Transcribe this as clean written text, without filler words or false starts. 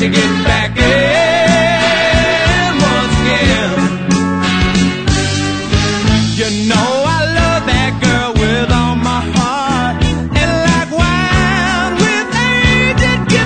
to get back in once again. You know